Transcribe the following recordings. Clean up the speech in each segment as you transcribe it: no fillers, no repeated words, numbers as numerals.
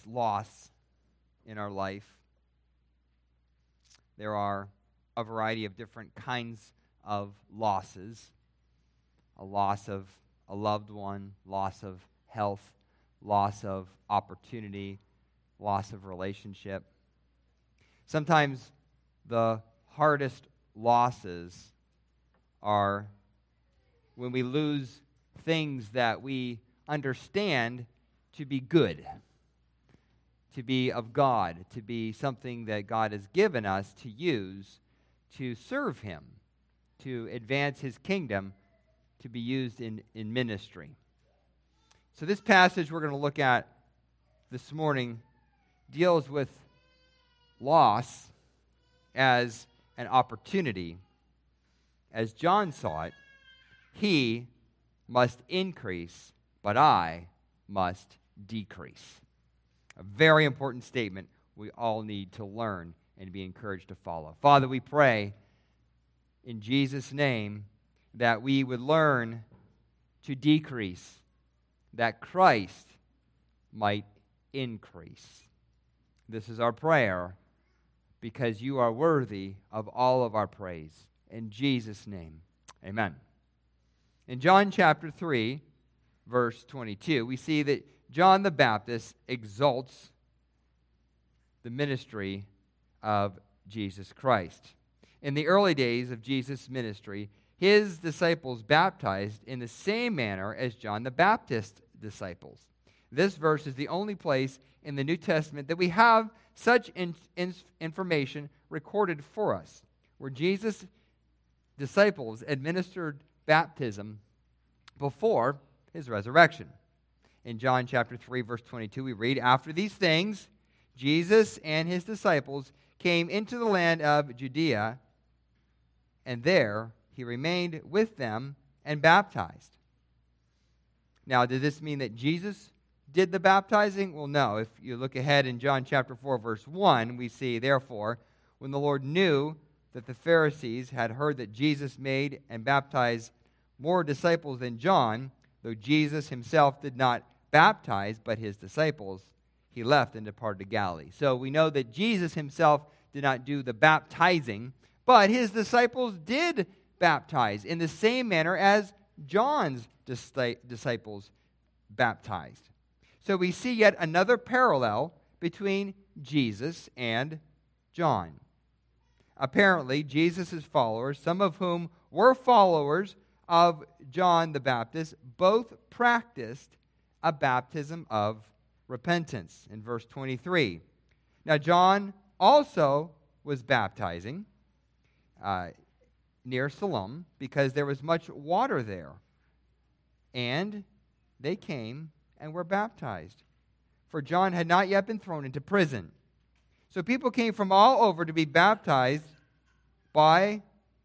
loss in our life. There are a variety of different kinds of losses. A loss of a loved one, loss of health, loss of opportunity, loss of relationship. Sometimes the hardest losses are when we lose things that we understand to be good, to be of God, to be something that God has given us to use to serve Him, to advance His kingdom, to be used in ministry. So this passage we're going to look at this morning deals with loss as an opportunity. As John saw it, he must increase, but I must decrease. A very important statement we all need to learn and be encouraged to follow. Father, we pray in Jesus' name that we would learn to decrease, that Christ might increase. This is our prayer because you are worthy of all of our praise. In Jesus' name, amen. In John chapter 3, verse 22, we see that John the Baptist exalts the ministry of Jesus Christ. In the early days of Jesus' ministry, his disciples baptized in the same manner as John the Baptist's disciples. This verse is the only place in the New Testament that we have such information recorded for us, where Jesus' disciples administered baptism before his resurrection. In John chapter 3, verse 22, we read, "After these things, Jesus and his disciples came into the land of Judea, and there he remained with them and baptized." Now, does this mean that Jesus did the baptizing? Well, no. If you look ahead in John chapter 4, verse 1, we see, "Therefore, when the Lord knew that the Pharisees had heard that Jesus made and baptized more disciples than John, though Jesus himself did not baptize, but his disciples, he left and departed to Galilee." So we know that Jesus himself did not do the baptizing, but his disciples did baptize in the same manner as John's disciples baptized. So we see yet another parallel between Jesus and John. Apparently, Jesus' followers, some of whom were followers of John the Baptist, both practiced a baptism of repentance in verse 23. Now, John also was baptizing near Siloam because there was much water there. And they came and were baptized, for John had not yet been thrown into prison. So people came from all over to be baptized by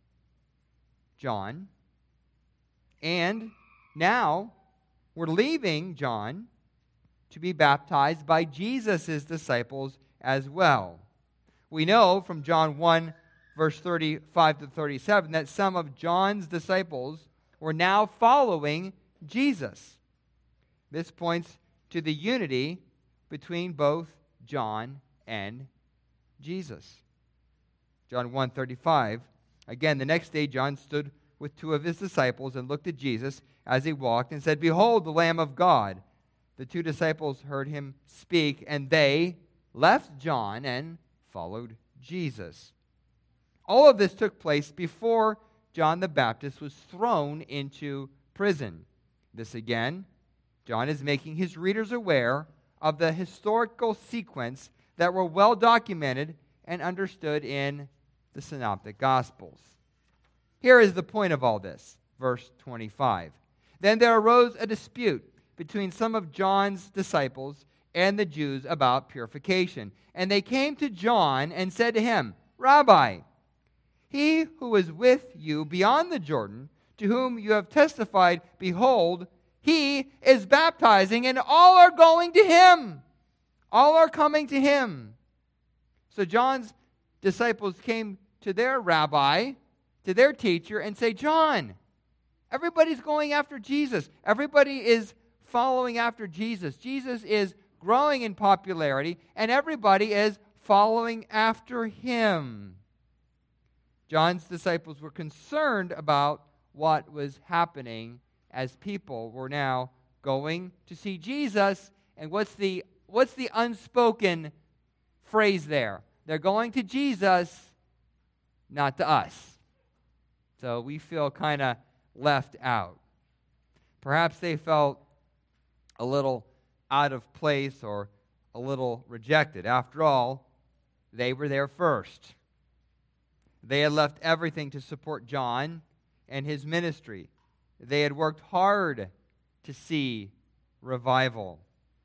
John. And now we're leaving John to be baptized by Jesus' disciples as well. We know from John 1, verse 35 to 37, that some of John's disciples were now following Jesus. This points to the unity between both John and Jesus. John 1:35, again, the next day John stood with two of his disciples and looked at Jesus as he walked and said, "Behold, the Lamb of God." The two disciples heard him speak, and they left John and followed Jesus. All of this took place before John the Baptist was thrown into prison. This again, John is making his readers aware of the historical sequence that were well documented and understood in the Synoptic Gospels. Here is the point of all this, verse 25. "Then there arose a dispute between some of John's disciples and the Jews about purification. And they came to John and said to him, 'Rabbi, he who is with you beyond the Jordan, to whom you have testified, behold, he is baptizing, and all are going to him.'" All are coming to him. So John's disciples came to their rabbi, to their teacher, and say, "John, everybody's going after Jesus. Everybody is following after Jesus. Jesus is growing in popularity, and everybody is following after him. John's disciples were concerned about what was happening as people were now going to see Jesus. And what's the unspoken phrase there? They're going to Jesus, not to us. So we feel kind of left out. Perhaps they felt a little out of place or a little rejected. After all, they were there first. They had left everything to support John and his ministry. They had worked hard to see revival.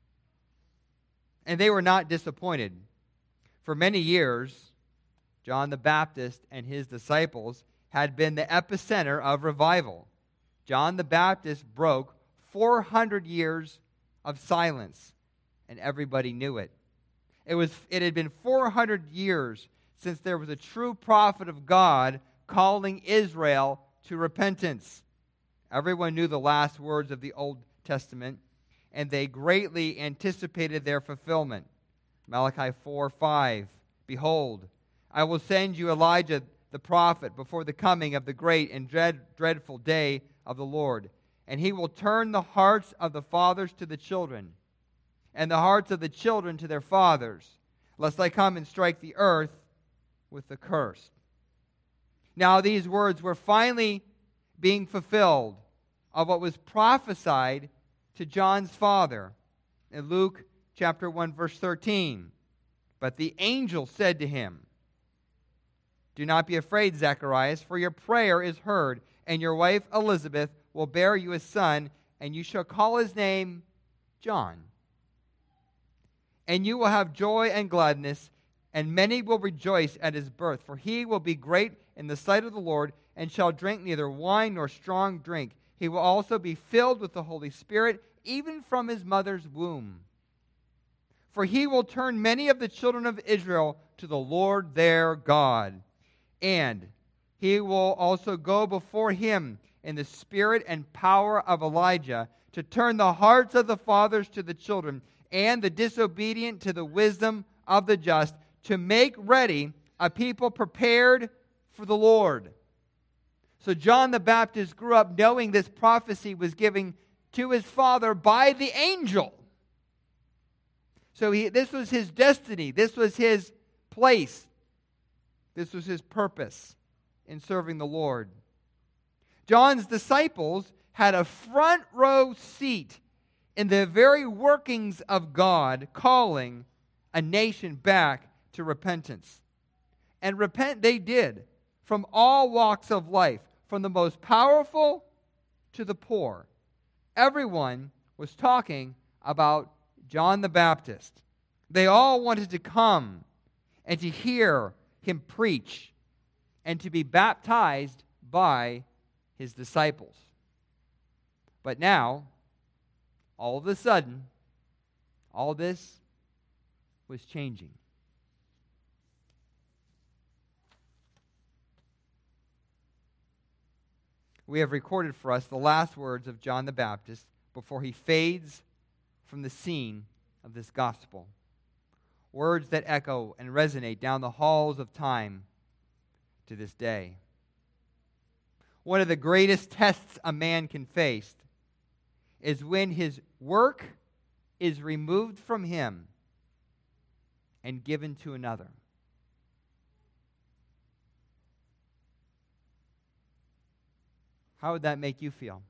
And they were not disappointed. For many years, John the Baptist and his disciples had been the epicenter of revival. John the Baptist broke 400 years of silence, and everybody knew it. It had been 400 years since there was a true prophet of God calling Israel to repentance. Everyone knew the last words of the Old Testament, and they greatly anticipated their fulfillment. Malachi 4:5, "Behold, I will send you Elijah the prophet before the coming of the great and dreadful day of the Lord. And he will turn the hearts of the fathers to the children, and the hearts of the children to their fathers, lest I come and strike the earth with the curse." Now these words were finally being fulfilled of what was prophesied to John's father in Luke chapter 1, verse 13. "But the angel said to him, 'Do not be afraid, Zacharias, for your prayer is heard, and your wife Elizabeth will bear you a son, and you shall call his name John. And you will have joy and gladness, and many will rejoice at his birth, for he will be great in the sight of the Lord, and shall drink neither wine nor strong drink. He will also be filled with the Holy Spirit, even from his mother's womb. For he will turn many of the children of Israel to the Lord their God. And he will also go before him in the spirit and power of Elijah, to turn the hearts of the fathers to the children, and the disobedient to the wisdom of the just, to make ready a people prepared for the Lord." So John the Baptist grew up knowing this prophecy was given to his father by the angel. So this was his destiny. This was his place. This was his purpose in serving the Lord. John's disciples had a front row seat in the very workings of God calling a nation back to repentance. And repent they did, from all walks of life, from the most powerful to the poor. Everyone was talking about John the Baptist. They all wanted to come and to hear him preach and to be baptized by his disciples. But now, all of a sudden, all this was changing. We have recorded for us the last words of John the Baptist before he fades from the scene of this gospel. Words that echo and resonate down the halls of time to this day. One of the greatest tests a man can face is when his work is removed from him and given to another. How would that make you feel?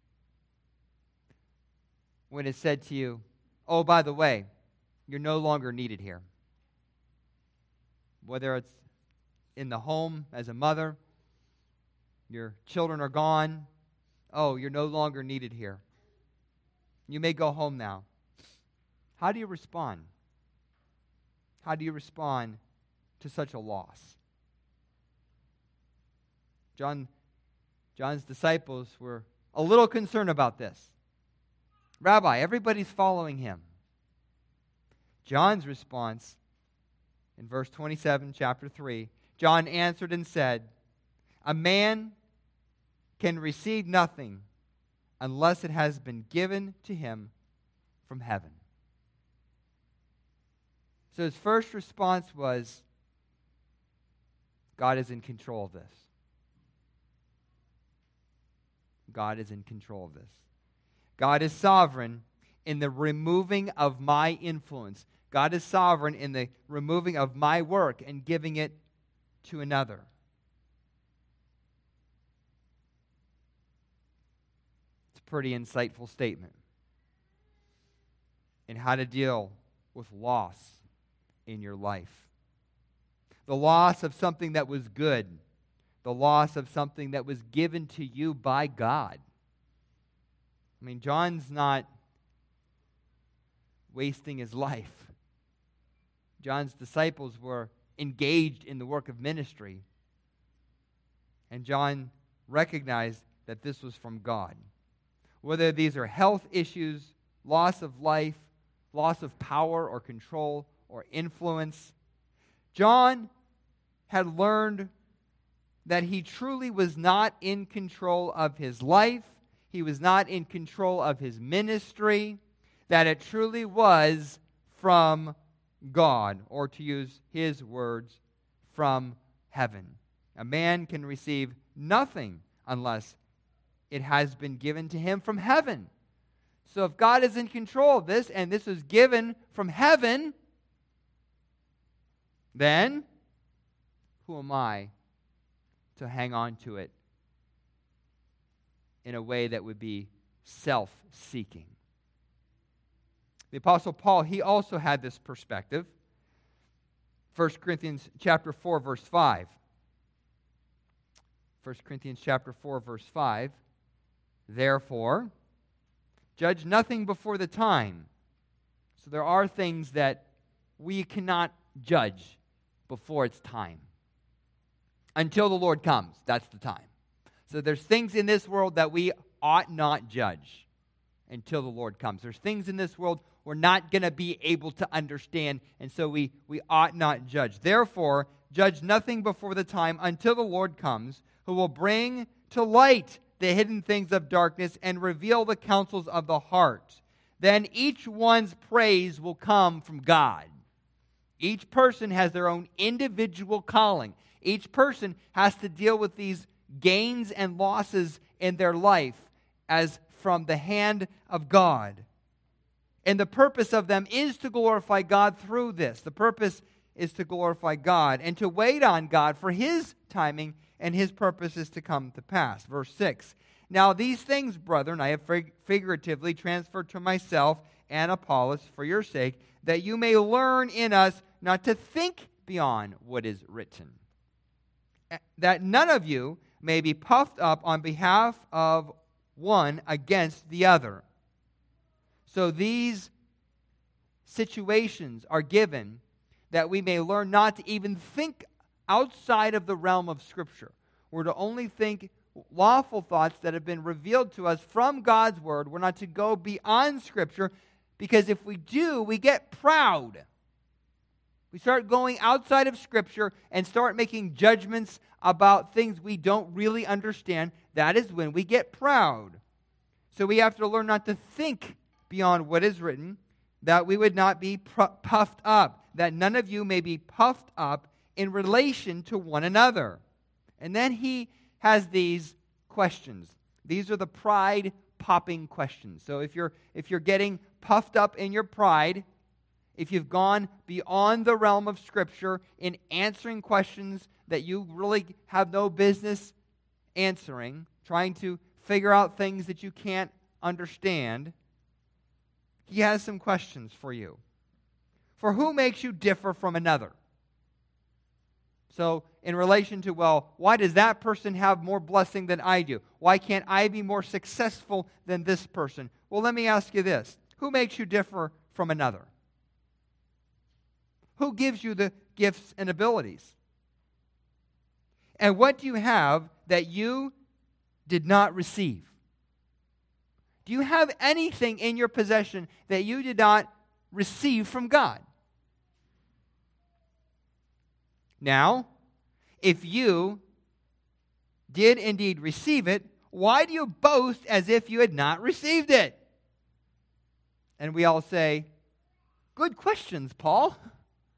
When it's said to you, "Oh, by the way, you're no longer needed here." Whether it's in the home as a mother, your children are gone, "Oh, you're no longer needed here. You may go home now." How do you respond? How do you respond to such a loss? John's disciples were a little concerned about this. "Rabbi, everybody's following him." John's response in verse 27, chapter 3, John answered and said, "A man can receive nothing unless it has been given to him from heaven. So his first response was, God is in control of this. God is in control of this. God is sovereign in the removing of my influence. God is sovereign in the removing of my work and giving it to another. It's a pretty insightful statement in how to deal with loss in your life. The loss of something that was good. The loss of something that was given to you by God. I mean, John's not wasting his life. John's disciples were engaged in the work of ministry. And John recognized that this was from God. Whether these are health issues, loss of life, loss of power or control or influence, John had learned that he truly was not in control of his life. He was not in control of his ministry. That it truly was from God, or to use his words, from heaven. A man can receive nothing unless it has been given to him from heaven. So if God is in control of this, and this is given from heaven, then who am I to hang on to it in a way that would be self-seeking? The Apostle Paul, he also had this perspective. 1 Corinthians chapter 4, verse 5. 1 Corinthians chapter 4, verse 5. Therefore, judge nothing before the time. So there are things that we cannot judge before it's time. Until the Lord comes, that's the time. So there's things in this world that we ought not judge until the Lord comes. There's things in this world we're not going to be able to understand, and so we ought not judge. Therefore, judge nothing before the time until the Lord comes, who will bring to light the hidden things of darkness and reveal the counsels of the heart. Then each one's praise will come from God. Each person has their own individual calling. Each person has to deal with these gains and losses in their life as from the hand of God. And the purpose of them is to glorify God through this. The purpose is to glorify God and to wait on God for His timing and His purposes to come to pass. Verse 6. Now these things, brethren, I have figuratively transferred to myself and Apollos for your sake, that you may learn in us not to think beyond what is written, that none of you may be puffed up on behalf of one against the other. So these situations are given that we may learn not to even think outside of the realm of Scripture. We're to only think lawful thoughts that have been revealed to us from God's Word. We're not to go beyond Scripture, because if we do, we get proud. We start going outside of Scripture and start making judgments about things we don't really understand. That is when we get proud. So we have to learn not to think beyond what is written, that we would not be puffed up, that none of you may be puffed up in relation to one another. And then he has these questions. These are the pride-popping questions. So if you're getting puffed up in your pride, if you've gone beyond the realm of Scripture in answering questions that you really have no business answering, trying to figure out things that you can't understand, he has some questions for you. For who makes you differ from another? So in relation to, well, why does that person have more blessing than I do? Why can't I be more successful than this person? Well, let me ask you this. Who makes you differ from another? Who gives you the gifts and abilities? And what do you have that you did not receive? Do you have anything in your possession that you did not receive from God? Now, if you did indeed receive it, why do you boast as if you had not received it? And we all say, good questions, Paul.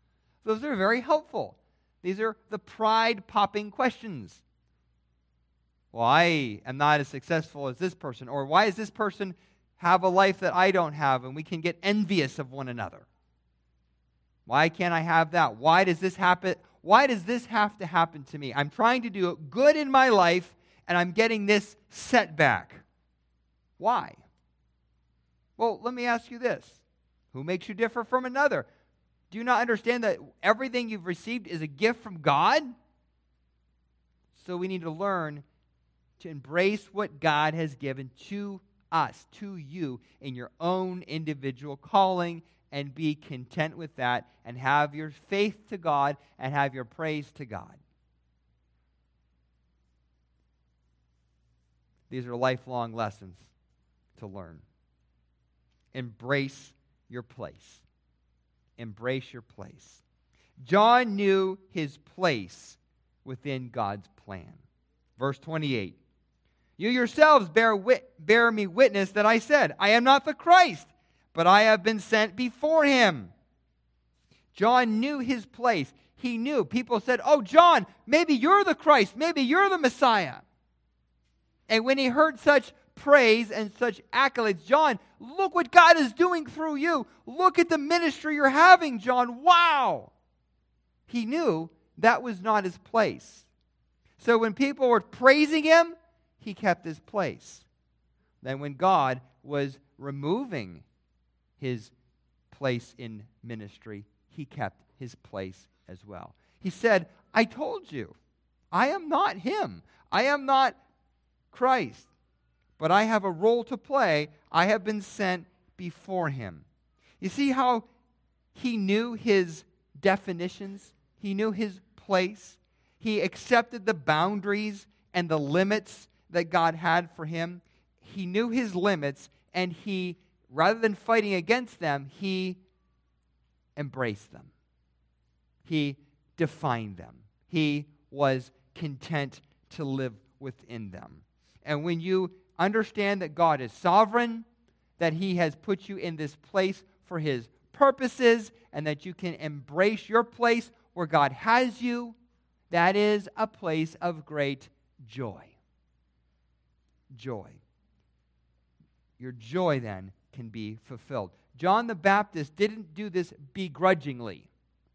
Those are very helpful. These are the pride-popping questions. Well, I am not as successful as this person, or why does this person have a life that I don't have? And we can get envious of one another. Why can't I have that? Why does this happen? Why does this have to happen to me? I'm trying to do good in my life, and I'm getting this setback. Why? Well, let me ask you this. Who makes you differ from another? Do you not understand that everything you've received is a gift from God? So we need to learn to embrace what God has given to us, to you, in your own individual calling, and be content with that, and have your faith to God, and have your praise to God. These are lifelong lessons to learn. Embrace your place. Embrace your place. John knew his place within God's plan. Verse 28. You yourselves bear me witness that I said, I am not the Christ, but I have been sent before him. John knew his place. He knew. People said, oh, John, maybe you're the Christ. Maybe you're the Messiah. And when he heard such praise and such accolades, John, look what God is doing through you. Look at the ministry you're having, John. Wow. He knew that was not his place. So when people were praising him, he kept his place. Then when God was removing his place in ministry, he kept his place as well. He said, I told you, I am not him. I am not Christ. But I have a role to play. I have been sent before him. You see how he knew his definitions? He knew his place. He accepted the boundaries and the limits that God had for him. He knew his limits, and he, rather than fighting against them, he embraced them. He defined them. He was content to live within them. And when you understand that God is sovereign, that he has put you in this place for his purposes, and that you can embrace your place where God has you, that is a place of great joy. Joy. Your joy then can be fulfilled. John the Baptist didn't do this begrudgingly.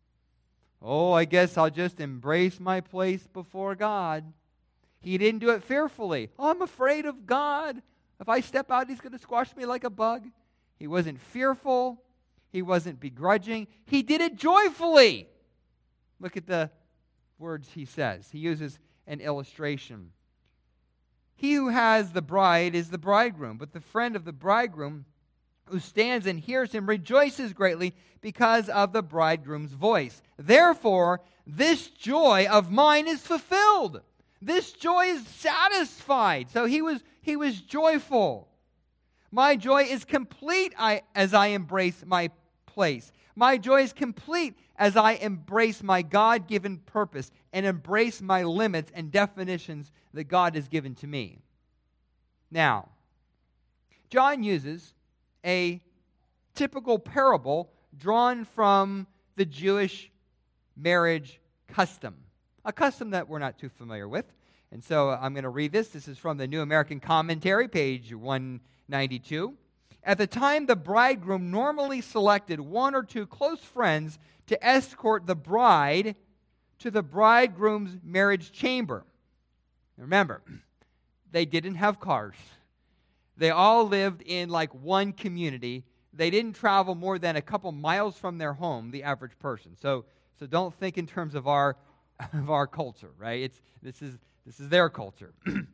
Oh, I guess I'll just embrace my place before God. He didn't do it fearfully. Oh, I'm afraid of God. If I step out, he's going to squash me like a bug. He wasn't fearful. He wasn't begrudging. He did it joyfully. Look at the words he says. He uses an illustration. He who has the bride is the bridegroom, but the friend of the bridegroom who stands and hears him rejoices greatly because of the bridegroom's voice. Therefore, this joy of mine is fulfilled. This joy is satisfied. So he was joyful. My joy is complete as I embrace my place. My joy is complete as I embrace my God-given purpose and embrace my limits and definitions that God has given to me. Now, John uses a typical parable drawn from the Jewish marriage custom, a custom that we're not too familiar with. And so I'm going to read this. This is from the New American Commentary, page 192. At the time, the bridegroom normally selected one or two close friends to escort the bride to the bridegroom's marriage chamber. Remember, they didn't have cars. They all lived in like one community. They didn't travel more than a couple miles from their home, the average person. So don't think in terms of our culture, right? This is their culture.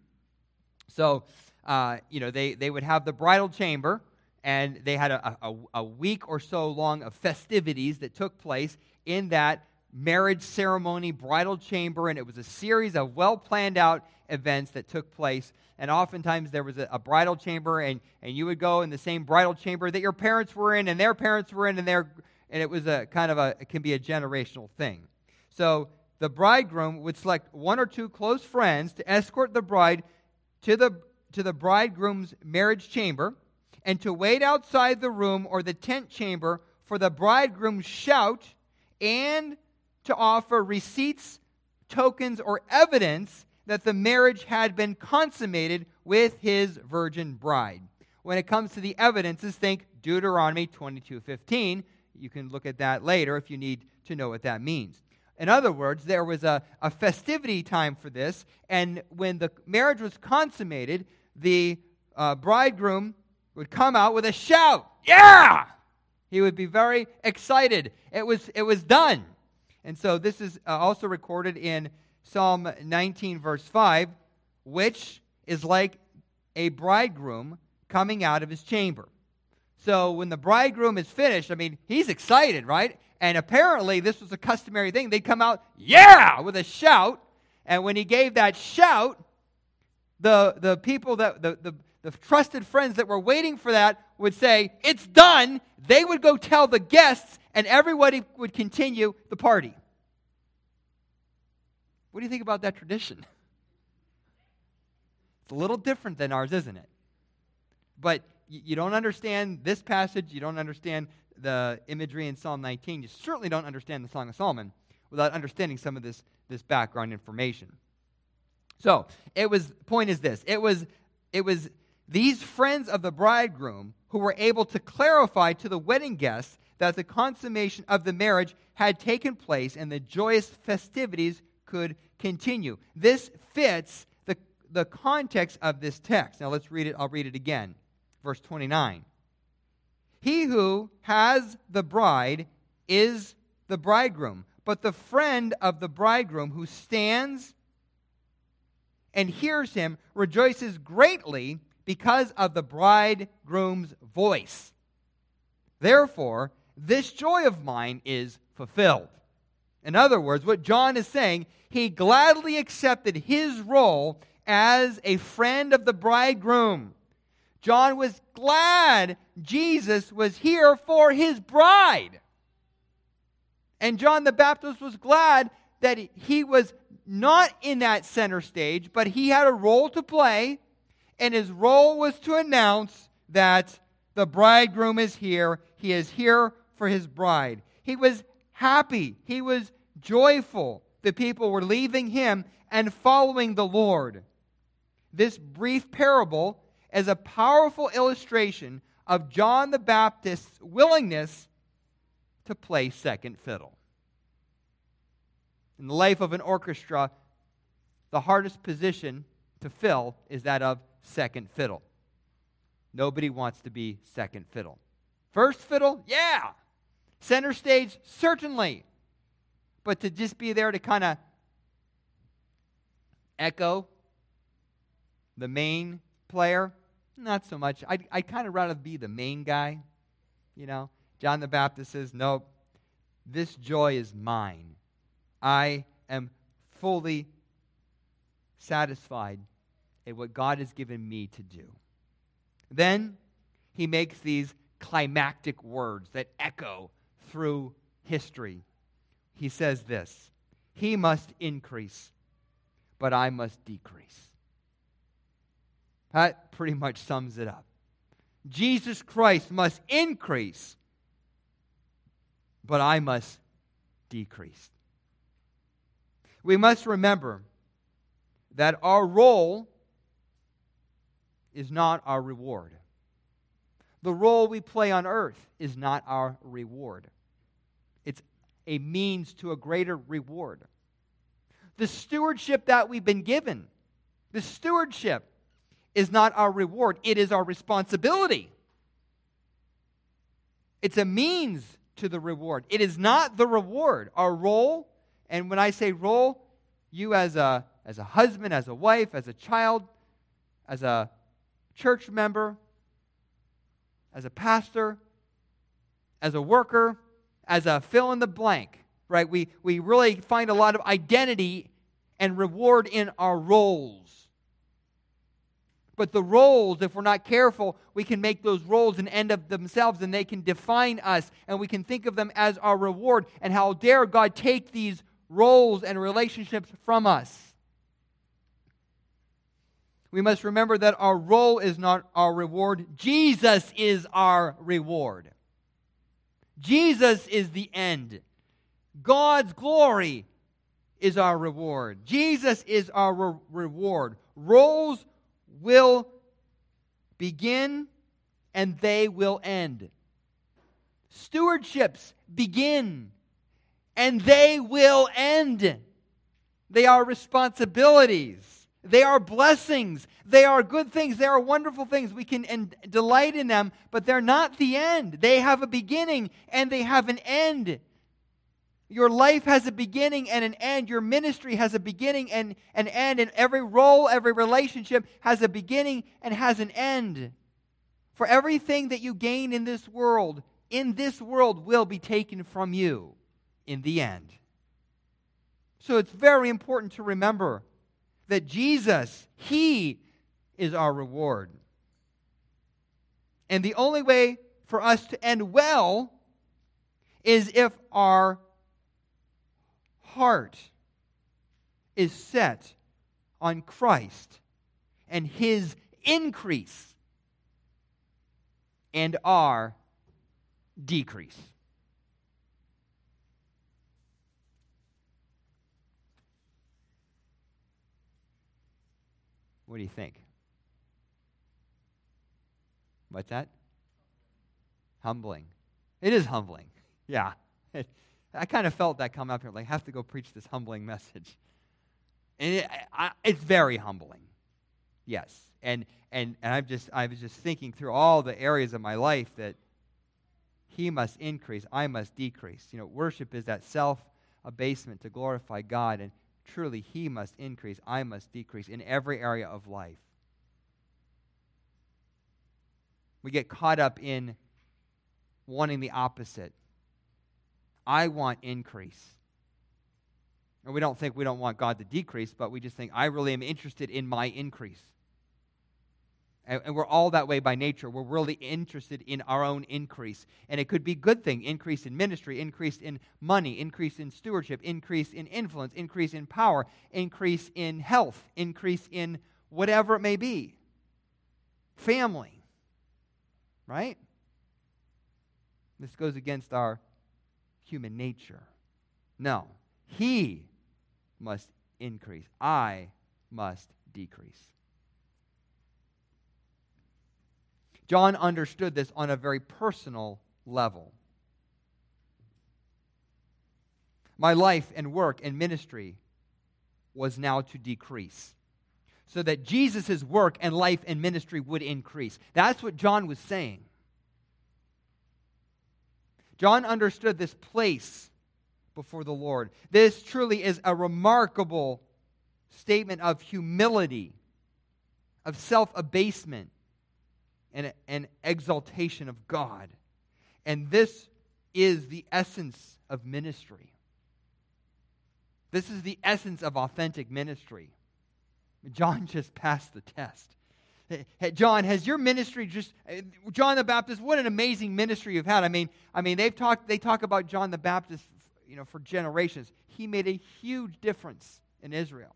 So they would have the bridal chamber, and they had a week or so long of festivities that took place in that marriage ceremony, bridal chamber, and it was a series of well-planned out events that took place. And oftentimes there was a bridal chamber, and you would go in the same bridal chamber that your parents were in and their parents were in, and it was it can be a generational thing. So the bridegroom would select one or two close friends to escort the bride to the bridegroom's marriage chamber, and to wait outside the room or the tent chamber for the bridegroom's shout and to offer receipts, tokens, or evidence that the marriage had been consummated with his virgin bride. When it comes to the evidences, think Deuteronomy 22:15. You can look at that later if you need to know what that means. In other words, there was a festivity time for this, and when the marriage was consummated, the bridegroom would come out with a shout. Yeah! He would be very excited. It was done. And so this is also recorded in Psalm 19, verse 5, which is like a bridegroom coming out of his chamber. So when the bridegroom is finished, he's excited, right? And apparently this was a customary thing. They'd come out, yeah, with a shout. And when he gave that shout, the people, the trusted friends that were waiting for that would say, it's done. They would go tell the guests, and everybody would continue the party. What do you think about that tradition? It's a little different than ours, isn't it? But you don't understand this passage, you don't understand the imagery in Psalm 19, you certainly don't understand the Song of Solomon without understanding some of this background information. So, point is this, it was these friends of the bridegroom who were able to clarify to the wedding guests that the consummation of the marriage had taken place and the joyous festivities could continue. This fits the context of this text. Now let's read it. I'll read it again. Verse 29. He who has the bride is the bridegroom, but the friend of the bridegroom who stands and hears him rejoices greatly because of the bridegroom's voice. Therefore, this joy of mine is fulfilled. In other words, what John is saying, he gladly accepted his role as a friend of the bridegroom. John was glad Jesus was here for his bride. And John the Baptist was glad that he was not in that center stage, but he had a role to play, and his role was to announce that the bridegroom is here. He is here for his bride. He was happy. He was joyful. The people were leaving him and following the Lord. This brief parable is a powerful illustration of John the Baptist's willingness to play second fiddle. In the life of an orchestra, the hardest position to fill is that of second fiddle. Nobody wants to be second fiddle. First fiddle, yeah. Center stage, certainly. But to just be there to kind of echo the main player, not so much. I'd kind of rather be the main guy. John the Baptist says, nope, this joy is mine. I am fully satisfied in what God has given me to do. Then he makes these climactic words that echo through history. He says this, he must increase, but I must decrease. That pretty much sums it up. Jesus Christ must increase, but I must decrease. We must remember that our role is not our reward. The role we play on earth is not our reward. It's a means to a greater reward. The stewardship that we've been given, the stewardship is not our reward. It is our responsibility. It's a means to the reward. It is not the reward. Our role, and when I say role, you as a husband, as a wife, as a child, as a church member, as a pastor, as a worker, as a fill in the blank, right? We really find a lot of identity and reward in our roles. But the roles, if we're not careful, we can make those roles an end of themselves, and they can define us, and we can think of them as our reward. And how dare God take these roles and relationships from us? We must remember that our role is not our reward. Jesus is our reward. Jesus is the end. God's glory is our reward. Jesus is our reward. Roles will begin and they will end. Stewardships begin and they will end. They are responsibilities. They are blessings. They are good things. They are wonderful things. We can delight in them, but they're not the end. They have a beginning and they have an end. Your life has a beginning and an end. Your ministry has a beginning and an end. And every role, every relationship has a beginning and has an end. For everything that you gain in this world will be taken from you in the end. So it's very important to remember that Jesus, He is our reward. And the only way for us to end well is if our heart is set on Christ and His increase and our decrease. What do you think? What's that? Humbling. It is humbling. Yeah. I kind of felt that come up here. Like, I have to go preach this humbling message. And it's very humbling. Yes. And I was just thinking through all the areas of my life that He must increase, I must decrease. Worship is that self-abasement to glorify God, and truly He must increase, I must decrease in every area of life. We get caught up in wanting the opposite. I want increase. And we don't think we don't want God to decrease, but we just think, I really am interested in my increase. And we're all that way by nature. We're really interested in our own increase. And it could be a good thing. Increase in ministry, increase in money, increase in stewardship, increase in influence, increase in power, increase in health, increase in whatever it may be. Family. Right? This goes against our human nature. No. He must increase. I must decrease. John understood this on a very personal level. My life and work and ministry was now to decrease, so that Jesus' work and life and ministry would increase. That's what John was saying. John understood this place before the Lord. This truly is a remarkable statement of humility, of self-abasement, and exaltation of God. And this is the essence of ministry. This is the essence of authentic ministry. John just passed the test. Hey, John, has your ministry John the Baptist, what an amazing ministry you've had. I mean they talk about John the Baptist, for generations. He made a huge difference in Israel.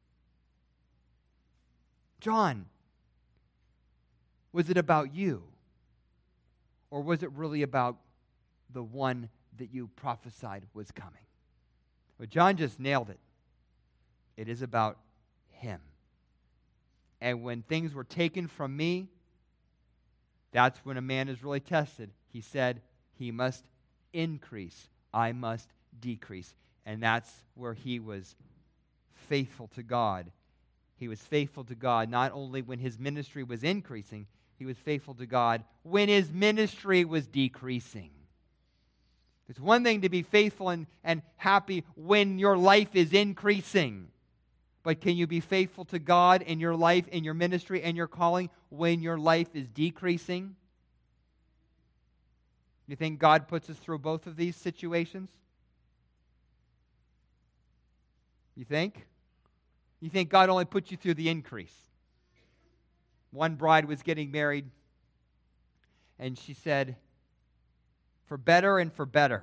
John, was it about you? Or was it really about the one that you prophesied was coming? Well, John just nailed it. It is about Him. And when things were taken from me, that's when a man is really tested. He said, he must increase. I must decrease. And that's where he was faithful to God. He was faithful to God not only when his ministry was increasing, he was faithful to God when his ministry was decreasing. It's one thing to be faithful and happy when your life is increasing. But can you be faithful to God in your life, in your ministry, and your calling when your life is decreasing? You think God puts us through both of these situations? You think? You think God only puts you through the increase? One bride was getting married, and she said, for better and for better.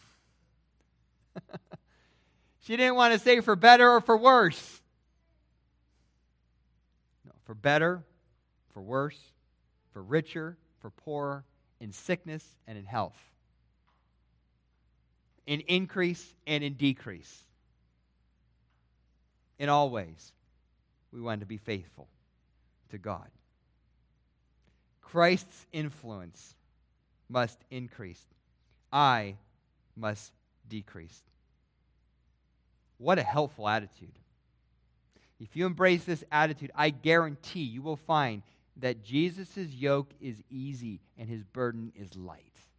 She didn't want to say for better or for worse. No, for better, for worse, for richer, for poorer, in sickness and in health. in increase and in decrease. In all ways, we want to be faithful to God. Christ's influence must increase. I must decrease. What a helpful attitude. If you embrace this attitude, I guarantee you will find that Jesus' yoke is easy and his burden is light.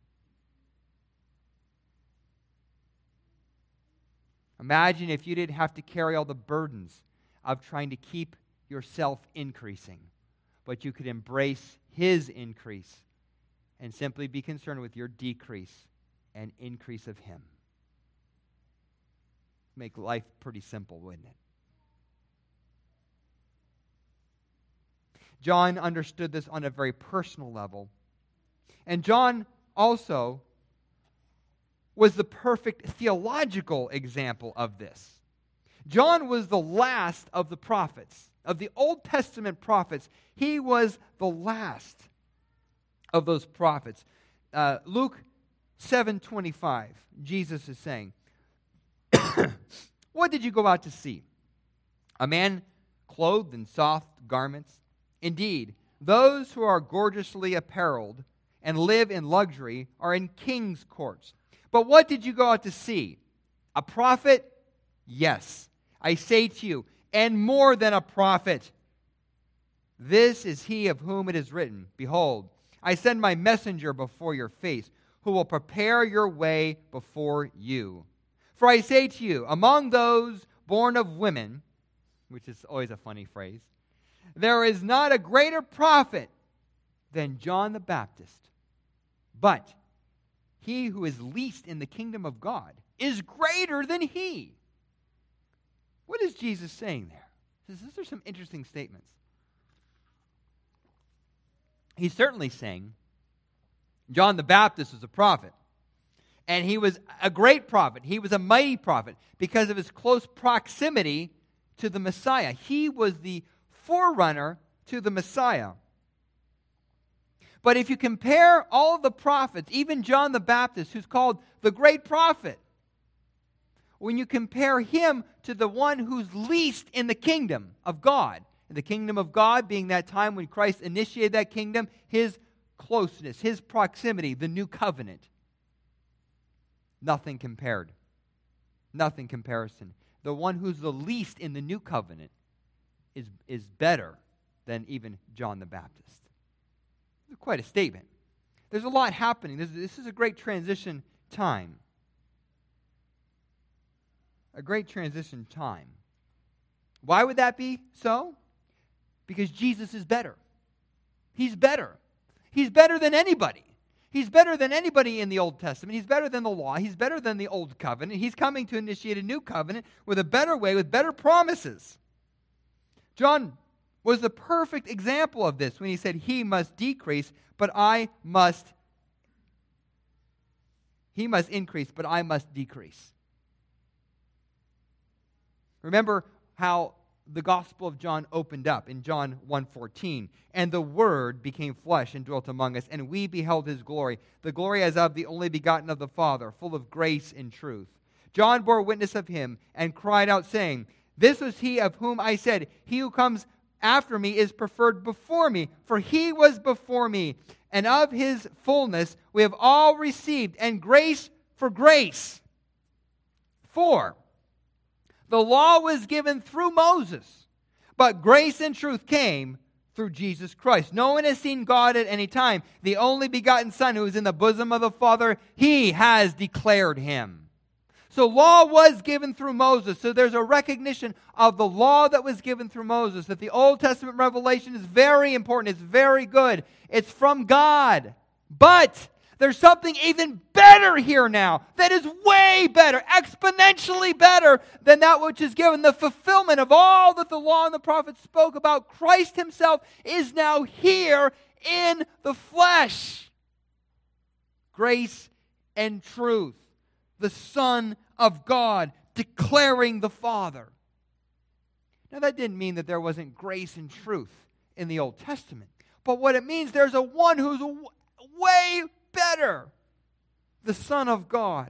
Imagine if you didn't have to carry all the burdens of trying to keep yourself increasing, but you could embrace his increase and simply be concerned with your decrease and increase of him. Make life pretty simple, wouldn't it? John understood this on a very personal level. And John also was the perfect theological example of this. John was the last of the prophets, of the Old Testament prophets. He was the last of those prophets. Luke 7:25, Jesus is saying, "What did you go out to see? A man clothed in soft garments? Indeed, those who are gorgeously apparelled and live in luxury are in king's courts. But what did you go out to see? A prophet? Yes, I say to you, and more than a prophet. This is he of whom it is written, Behold, I send my messenger before your face, who will prepare your way before you. For I say to you, among those born of women," which is always a funny phrase, "there is not a greater prophet than John the Baptist. But he who is least in the kingdom of God is greater than he." What is Jesus saying there? These are some interesting statements. He's certainly saying John the Baptist was a prophet. And he was a great prophet. He was a mighty prophet because of his close proximity to the Messiah. He was the forerunner to the Messiah. But if you compare all of the prophets, even John the Baptist, who's called the great prophet, when you compare him to the one who's least in the kingdom of God, and the kingdom of God being that time when Christ initiated that kingdom, his closeness, his proximity, the new covenant, nothing compared. Nothing comparison. The one who's the least in the new covenant is better than even John the Baptist. It's quite a statement. There's a lot happening. This is a great transition time. A great transition time. Why would that be so? Because Jesus is better. He's better. He's better than anybody. He's better than anybody in the Old Testament. He's better than the law. He's better than the Old Covenant. He's coming to initiate a new covenant with a better way, with better promises. John was the perfect example of this when he said, he must decrease, but he must increase, but I must decrease. Remember how the Gospel of John opened up in John 1:14. "And the Word became flesh and dwelt among us, and we beheld his glory, the glory as of the only begotten of the Father, full of grace and truth. John bore witness of him and cried out, saying, This was he of whom I said, He who comes after me is preferred before me, for he was before me. And of his fullness we have all received, and grace for grace. For the law was given through Moses, but grace and truth came through Jesus Christ. No one has seen God at any time. The only begotten Son who is in the bosom of the Father, he has declared him." So law was given through Moses. So there's a recognition of the law that was given through Moses, that the Old Testament revelation is very important. It's very good. It's from God. But there's something even better here now that is way better, exponentially better than that which is given. The fulfillment of all that the law and the prophets spoke about. Christ himself is now here in the flesh. Grace and truth. The Son of God declaring the Father. Now that didn't mean that there wasn't grace and truth in the Old Testament. But what it means, there's a one who's way better. The Son of God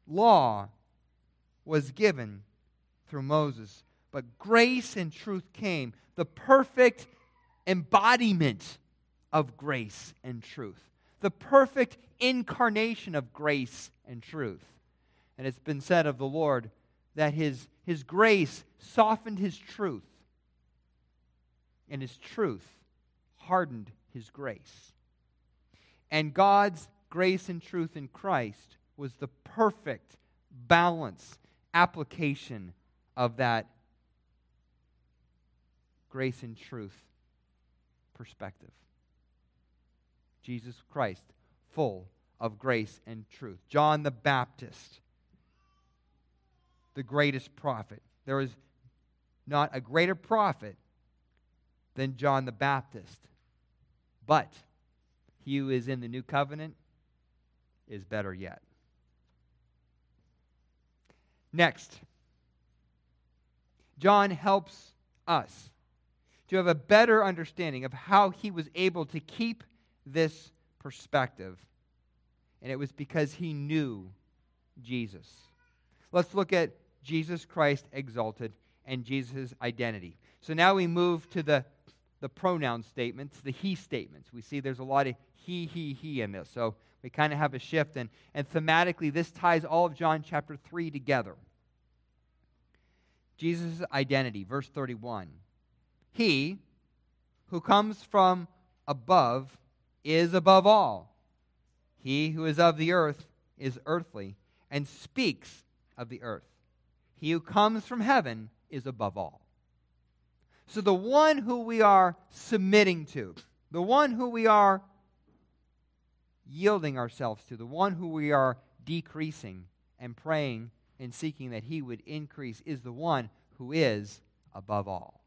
law was given through Moses, but grace and truth came, the perfect embodiment of grace and truth, the perfect incarnation of grace and truth. And it's been said of the Lord that His grace softened His truth, and His truth hardened His grace. And God's grace and truth in Christ was the perfect balance, application of that grace and truth perspective. Jesus Christ, full of grace and truth. John the Baptist, the greatest prophet. There is not a greater prophet than John the Baptist. But he who is in the new covenant is better yet. Next, John helps us to have a better understanding of how he was able to keep this perspective. And it was because he knew Jesus. Let's look at Jesus Christ exalted and Jesus' identity. So now we move to the pronoun statements, the he statements. We see there's a lot of he in this. So we kind of have a shift. And thematically, this ties all of John chapter 3 together. Jesus' identity, verse 31. He who comes from above is above all. He who is of the earth is earthly and speaks of the earth. He who comes from heaven is above all. So the one who we are submitting to, the one who we are yielding ourselves to, the one who we are decreasing and praying and seeking that He would increase, is the one who is above all.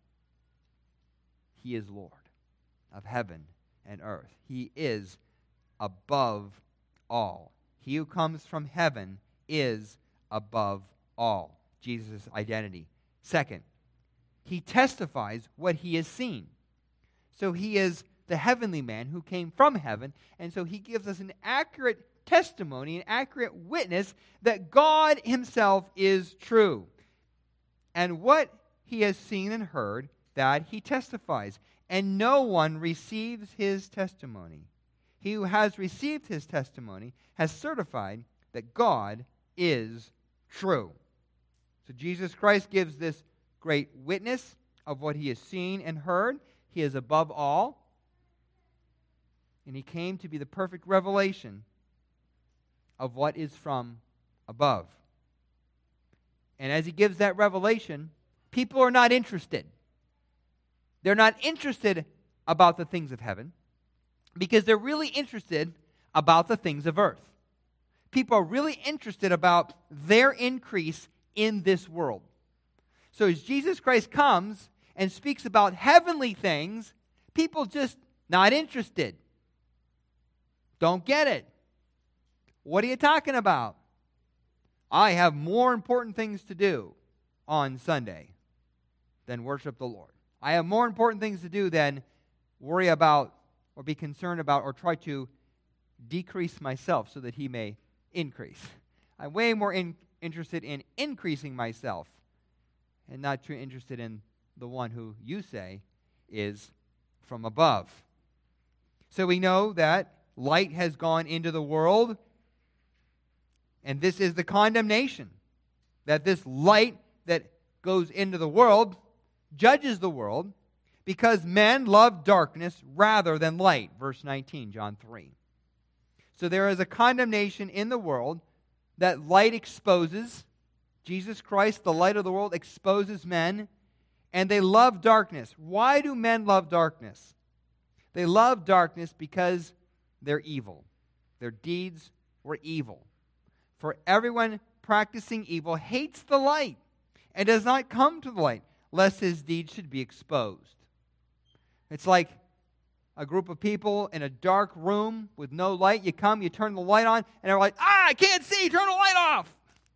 He is Lord of heaven and earth. He is above all. He who comes from heaven is above all. Jesus' identity. Second, He testifies what He has seen. So He is the heavenly man who came from heaven, and so He gives us an accurate testimony, an accurate witness that God Himself is true. And what He has seen and heard, that He testifies. And no one receives His testimony. He who has received His testimony has certified that God is true. So Jesus Christ gives this great witness of what He has seen and heard. He is above all. And He came to be the perfect revelation of what is from above. And as He gives that revelation, people are not interested. They're not interested about the things of heaven because they're really interested about the things of earth. People are really interested about their increase in this world. So as Jesus Christ comes and speaks about heavenly things, people just not interested. Don't get it. What are you talking about? I have more important things to do on Sunday than worship the Lord. I have more important things to do than worry about or be concerned about or try to decrease myself so that He may increase. I'm way more interested in increasing myself and not too interested in the one who you say is from above. So we know that light has gone into the world, and this is the condemnation, that this light that goes into the world judges the world because men love darkness rather than light. Verse 19, John 3. So there is a condemnation in the world that light exposes. Jesus Christ, the light of the world, exposes men, and they love darkness. Why do men love darkness? They love darkness because they're evil. Their deeds were evil. For everyone practicing evil hates the light and does not come to the light, lest his deeds should be exposed. It's like a group of people in a dark room with no light. You come, you turn the light on, and they're like, I can't see, turn the light off.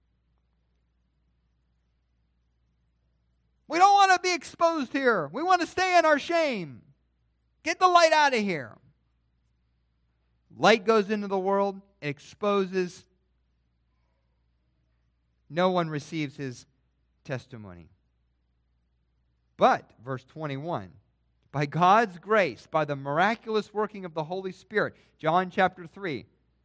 We don't want to be exposed here. We want to stay in our shame. Get the light out of here. Light goes into the world, it exposes no one receives his testimony. But, verse 21, by God's grace, by the miraculous working of the Holy Spirit, John chapter 3,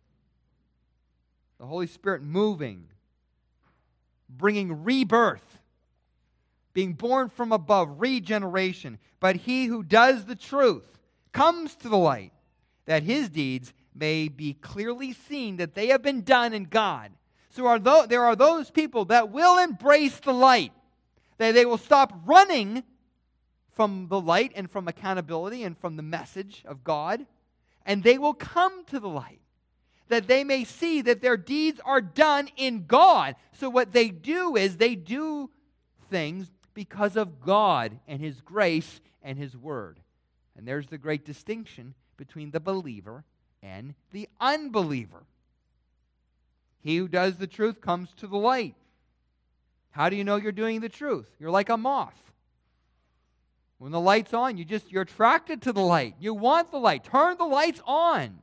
the Holy Spirit moving, bringing rebirth, being born from above, regeneration. But he who does the truth comes to the light, that his deeds may be clearly seen that they have been done in God. So there are those people that will embrace the light, that they will stop running from the light and from accountability and from the message of God, and they will come to the light, that they may see that their deeds are done in God. So what they do is they do things because of God and His grace and His Word. And there's the great distinction between the believer and the unbeliever. He who does the truth comes to the light. How do you know you're doing the truth? You're like a moth. When the light's on, you're attracted to the light. You want the light. Turn the lights on.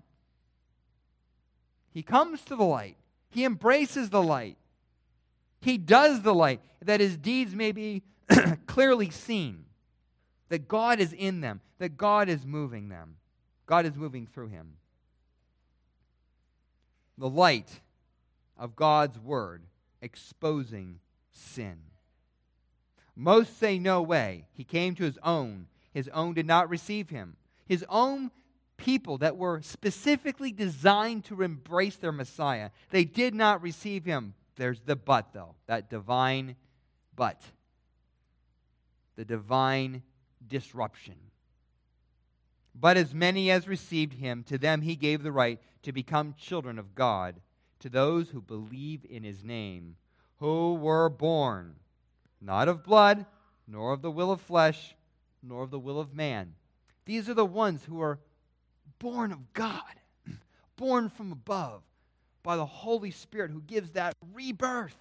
He comes to the light. He embraces the light. He does the light, that his deeds may be clearly seen, that God is in them, that God is moving them. God is moving through him. The light of God's word exposing sin. Most say no way. He came to his own. His own did not receive him. His own people that were specifically designed to embrace their Messiah, they did not receive him. There's the but, though. That divine but. The divine disruption. But as many as received him, to them he gave the right to become children of God, to those who believe in his name, who were born not of blood, nor of the will of flesh, nor of the will of man. These are the ones who are born of God, born from above by the Holy Spirit who gives that rebirth.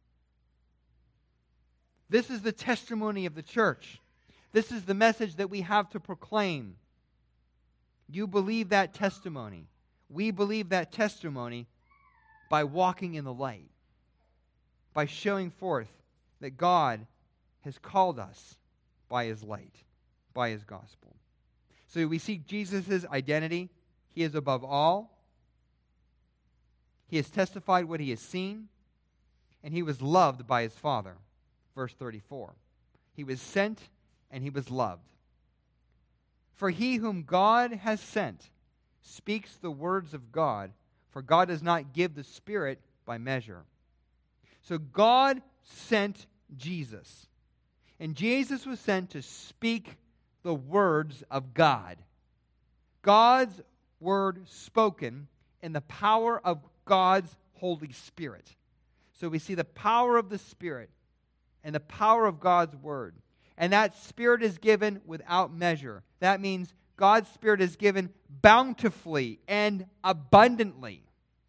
This is the testimony of the church. This is the message that we have to proclaim. You believe that testimony. We believe that testimony by walking in the light, by showing forth that God has called us by his light, by his gospel. So we see Jesus' identity. He is above all. He has testified what he has seen, and he was loved by his Father. Verse 34. He was sent, and he was loved. For he whom God has sent speaks the words of God, for God does not give the Spirit by measure. So God sent Jesus, and Jesus was sent to speak the words of God. God's word spoken in the power of God's Holy Spirit. So we see the power of the Spirit and the power of God's word. And that Spirit is given without measure. That means God's Spirit is given bountifully and abundantly.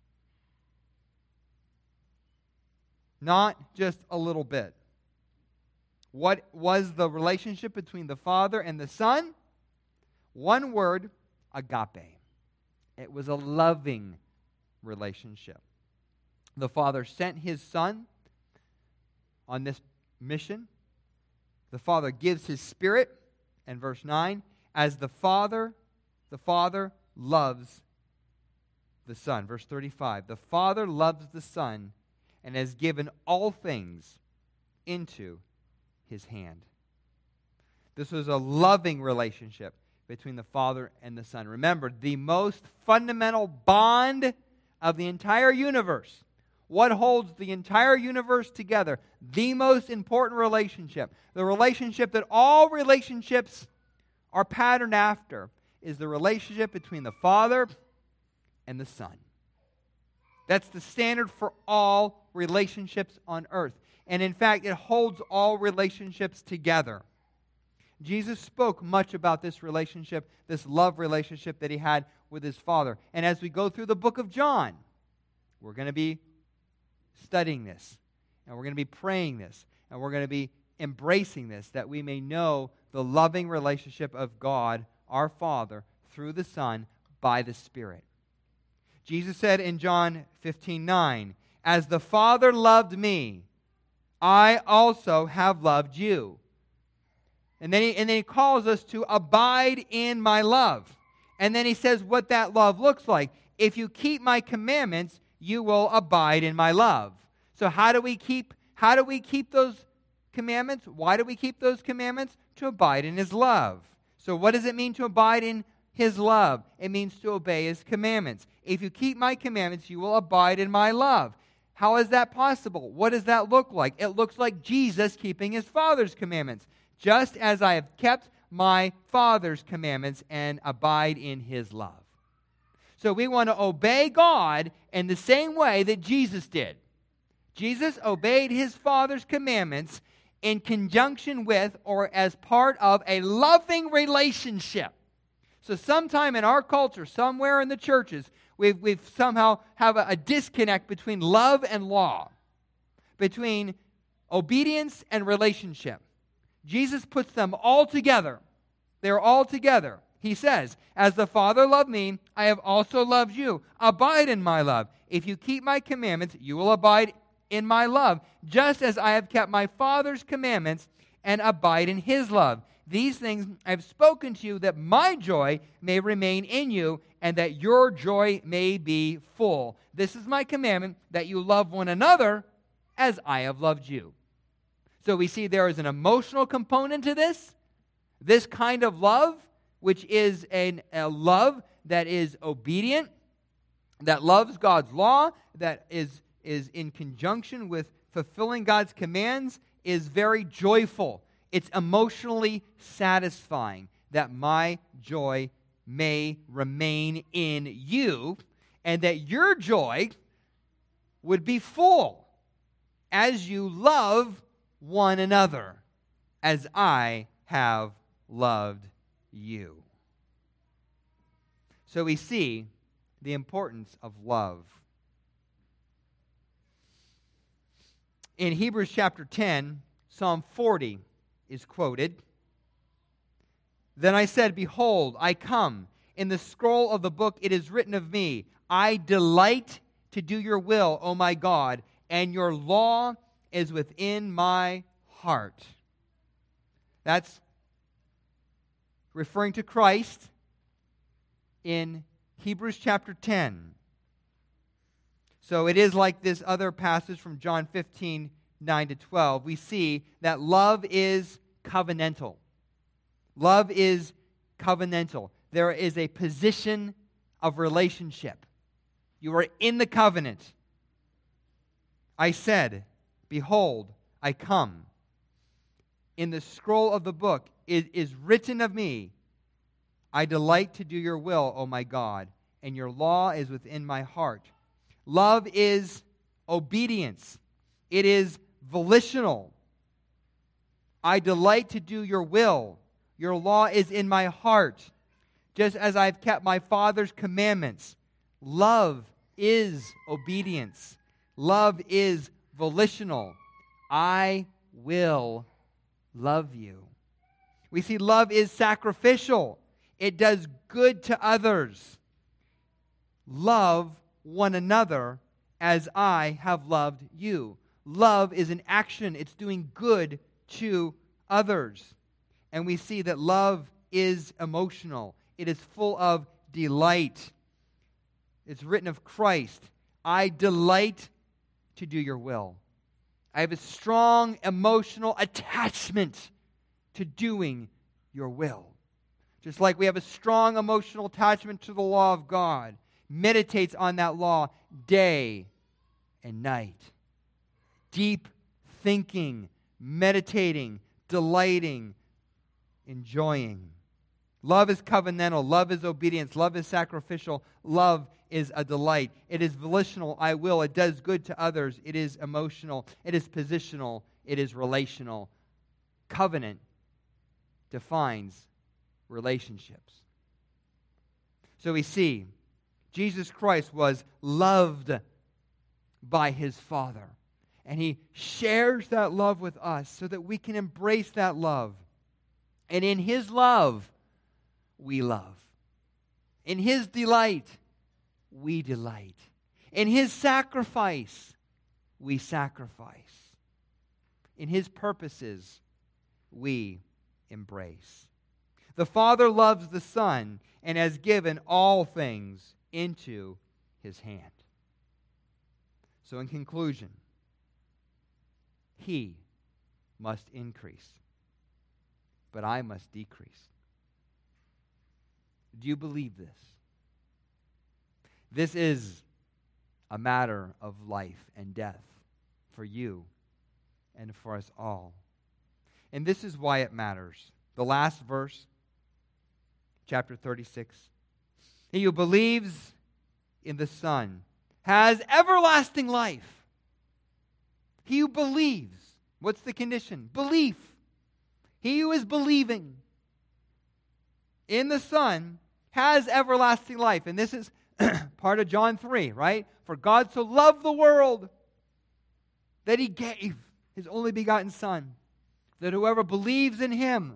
Not just a little bit. What was the relationship between the Father and the Son? One word, agape. It was a loving relationship. The Father sent his Son on this mission. The Father gives his Spirit, and verse 9, as the Father loves the Son. Verse 35, the Father loves the Son and has given all things into his hand. This was a loving relationship between the Father and the Son. Remember, the most fundamental bond of the entire universe. What holds the entire universe together? The most important relationship. The relationship that all relationships are patterned after is the relationship between the Father and the Son. That's the standard for all relationships on earth. And in fact, it holds all relationships together. Jesus spoke much about this relationship, this love relationship that he had with his Father. And as we go through the book of John, we're going to be studying this, and we're going to be praying this, and we're going to be embracing this, that we may know the loving relationship of God, our Father, through the Son, by the Spirit. Jesus said in John 15:9, As the Father loved me, I also have loved you. And then he calls us to abide in my love. And then he says what that love looks like. If you keep my commandments, you will abide in my love. So how do we keep those commandments? Why do we keep those commandments? To abide in his love. So what does it mean to abide in his love? It means to obey his commandments. If you keep my commandments, you will abide in my love. How is that possible? What does that look like? It looks like Jesus keeping his Father's commandments. Just as I have kept my Father's commandments and abide in his love. So we want to obey God in the same way that Jesus did. Jesus obeyed his Father's commandments in conjunction with or as part of a loving relationship. So sometime in our culture, somewhere in the churches, we've somehow have a disconnect between love and law, between obedience and relationship. Jesus puts them all together. They're all together. He says, as the Father loved me, I have also loved you. Abide in my love. If you keep my commandments, you will abide in my love, just as I have kept my Father's commandments and abide in his love. These things I have spoken to you, that my joy may remain in you, and that your joy may be full. This is my commandment, that you love one another as I have loved you. So we see there is an emotional component to this. This kind of love, which is a love that is obedient, that loves God's law, that is in conjunction with fulfilling God's commands, is very joyful. It's emotionally satisfying, that my joy may remain in you, and that your joy would be full as you love one another as I have loved you. So we see the importance of love. In Hebrews chapter 10, Psalm 40 is quoted. Then I said, behold, I come. In the scroll of the book it is written of me, I delight to do your will, O my God, and your law is within my heart. That's referring to Christ in Hebrews chapter 10. So it is like this other passage from John 15, 9 to 12. We see that love is covenantal. Love is covenantal. There is a position of relationship. You are in the covenant. I said, behold, I come. In the scroll of the book it is written of me, I delight to do your will, O my God, and your law is within my heart. Love is obedience. It is volitional. I delight to do your will. Your law is in my heart, just as I've kept my Father's commandments. Love is obedience. Love is volitional. I will love you. We see love is sacrificial. It does good to others. Love one another as I have loved you. Love is an action. It's doing good to others. And we see that love is emotional. It is full of delight. It's written of Christ. I delight to do your will. I have a strong emotional attachment to doing your will. Just like we have a strong emotional attachment to the law of God, meditates on that law day and night. Deep thinking, meditating, delighting, enjoying. Love is covenantal. Love is obedience. Love is sacrificial. Love is a delight. It is volitional. I will. It does good to others. It is emotional. It is positional. It is relational. Covenant defines relationships. So we see Jesus Christ was loved by his Father. And he shares that love with us so that we can embrace that love. And in his love, we love. In his delight, we delight. In his sacrifice, we sacrifice. In His purposes, we embrace. The Father loves the Son and has given all things into His hand. So in conclusion, He must increase, but I must decrease. Do you believe this? This is a matter of life and death for you and for us all. And this is why it matters. The last verse, chapter 36. He who believes in the Son has everlasting life. He who believes. What's the condition? Belief. He who is believing in the Son has everlasting life. And this is part of John 3, right? For God so loved the world that He gave His only begotten Son, that whoever believes in Him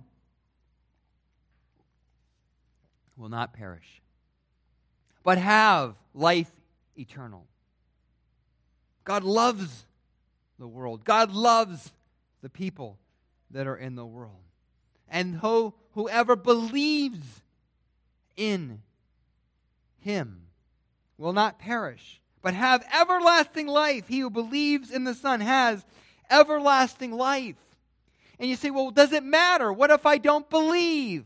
will not perish, but have life eternal. God loves the world. God loves the people that are in the world. And whoever believes in Him will not perish, but have everlasting life. He who believes in the Son has everlasting life. And you say, well, does it matter? What if I don't believe?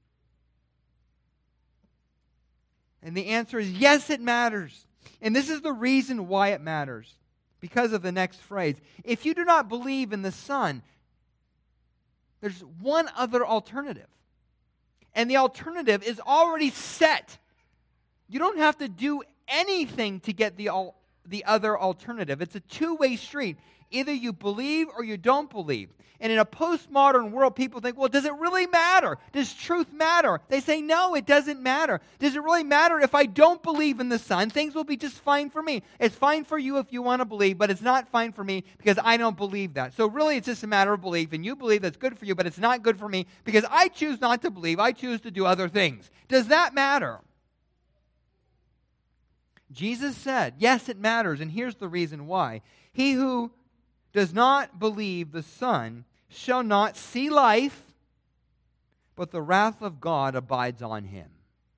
And the answer is yes, it matters. And this is the reason why it matters. Because of the next phrase. If you do not believe in the Son, there's one other alternative. And the alternative is already set. You don't have to do anything to get the other alternative. It's a two-way street. Either you believe or you don't believe. And in a postmodern world, people think, well, does it really matter? Does truth matter? They say, no, it doesn't matter. Does it really matter if I don't believe in the Son? Things will be just fine for me. It's fine for you if you want to believe, but it's not fine for me because I don't believe that. So really, it's just a matter of belief, and you believe that's good for you, but it's not good for me because I choose not to believe. I choose to do other things. Does that matter? Jesus said, yes, it matters, and here's the reason why. He who does not believe the Son shall not see life, but the wrath of God abides on him.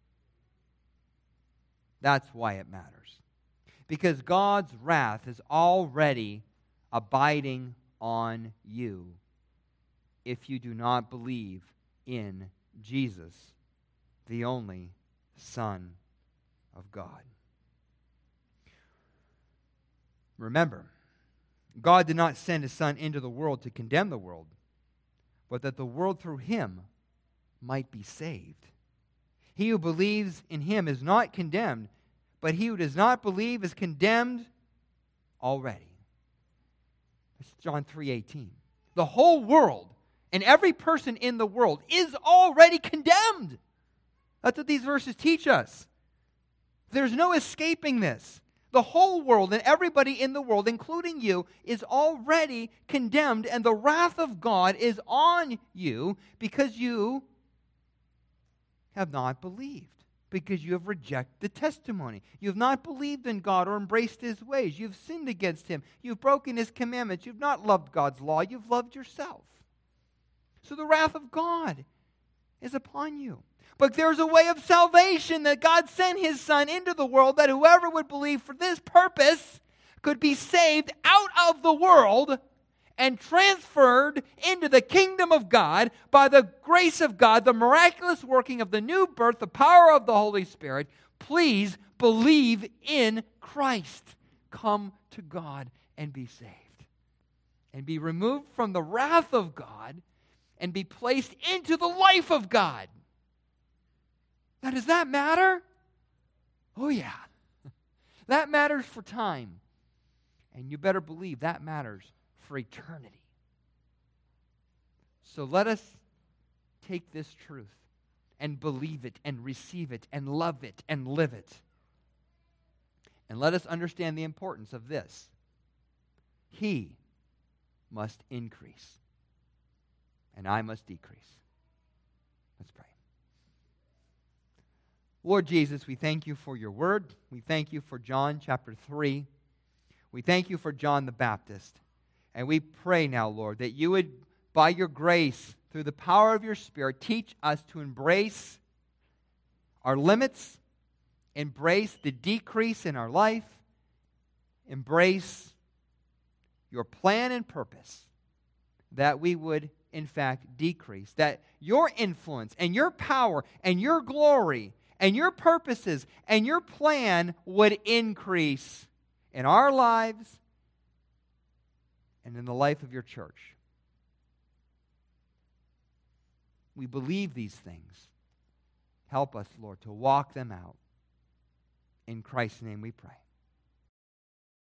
That's why it matters. Because God's wrath is already abiding on you if you do not believe in Jesus, the only Son of God. Remember, God did not send His Son into the world to condemn the world, but that the world through Him might be saved. He who believes in Him is not condemned, but he who does not believe is condemned already. That's John 3:18. The whole world and every person in the world is already condemned. That's what these verses teach us. There's no escaping this. The whole world and everybody in the world, including you, is already condemned, and the wrath of God is on you because you have not believed, because you have rejected the testimony. You have not believed in God or embraced His ways. You've sinned against Him. You've broken His commandments. You've not loved God's law. You've loved yourself. So the wrath of God is upon you. But there's a way of salvation that God sent His Son into the world that whoever would believe for this purpose could be saved out of the world and transferred into the kingdom of God by the grace of God, the miraculous working of the new birth, the power of the Holy Spirit. Please believe in Christ. Come to God and be saved. And be removed from the wrath of God and be placed into the life of God. Now, does that matter? Oh, yeah. That matters for time. And you better believe that matters for eternity. So let us take this truth and believe it and receive it and love it and live it. And let us understand the importance of this. He must increase, and I must decrease. Let's pray. Lord Jesus, we thank You for Your word. We thank You for John chapter 3. We thank you for John the Baptist. And we pray now, Lord, that you would, by your grace, through the power of your Spirit, teach us to embrace our limits, embrace the decrease in our life, embrace your plan and purpose, that we would, in fact, decrease, that your influence and your power and your glory and your purposes and your plan would increase in our lives and in the life of your church. We believe these things. Help us, Lord, to walk them out. In Christ's name we pray.